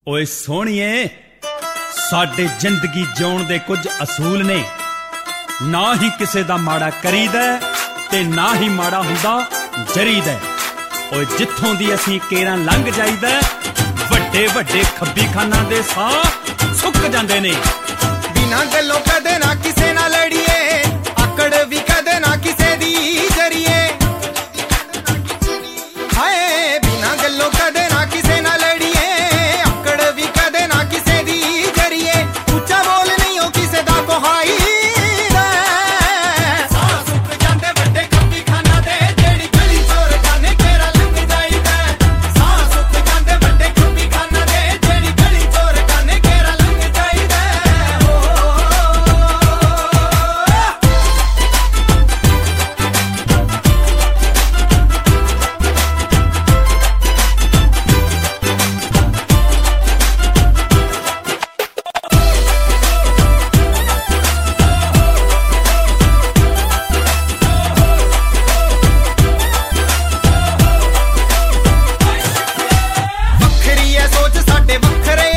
ਓਏ ਸੋਹਣੀਏ, ਸਾਡੇ ਜ਼ਿੰਦਗੀ ਜਿਉਣ ਦੇ ਕੁਝ ਅਸੂਲ ਨੇ। ਨਾ ਹੀ ਕਿਸੇ ਦਾ ਮਾੜਾ ਕਰੀਦਾ ਤੇ ਨਾ ਹੀ ਮਾੜਾ ਹੁੰਦਾ ਜਰੀਦਾ। ਓਏ ਜਿੱਥੋਂ ਦੀ ਅਸੀਂ ਕੇਰਾਂ ਲੰਘ ਜਾਈਦਾ, ਵੱਡੇ ਵੱਡੇ ਖੱਬੀ ਖਾਨਾਂ ਦੇ ਸਾਹ ਸੁੱਕ ਜਾਂਦੇ ਨੇ। ਬਿਨਾਂ ਗੱਲੋਂ ਕਦੇ ਨਾ ਕਿਸੇ ਨਾਲ ਲੜੀਏ, ਆਕੜ ਵੀ ਕਦੇ ਨਾ ਕਿਸੇ ਦੀ ਜਰੀਏ। ਹਾਏ ਬਿਨਾਂ ਗੱਲੋਂ ਕਦੇ ਨਾ ਕਿਸੇ ਨਾਲ ਲੜੀਏ, ਆਕੜ ਵੀ ਕਦੇ ਨਾ ਕਿਸੇ ਦੀ ਜਰੀਏ। ਉੱਚਾ ਬੋਲ ਨਹੀਂ ਉਹ ਕਿਸੇ ਦਾ ਕੋਹਾਈ ਦਾ, ਸਾਹ ਸੁੱਕ ਜਾਂਦੇ ਵੱਡੇ ਖੱਬੀ ਖਾਨਾਂ ਦੇ, ਜਿਹੜੀ ਗਲੀ ਚੋਰ ਜਾਣੇ ਕੇਰਾ ਲੰਘ ਜਾਈਦਾ। ਸਾਹ ਸੁੱਕ ਜਾਂਦੇ ਵੱਡੇ ਖੱਬੀ ਖਾਨਾਂ ਦੇ, ਜਿਹੜੀ ਗਲੀ ਚੋਰ ਜਾਣੇ ਕੇਰਾ ਲੰਘ ਜਾਈਦਾ। ਵੱਖਰੀ ਐ ਸੋਚ ਸਾਡੇ ਵੱਖਰੇ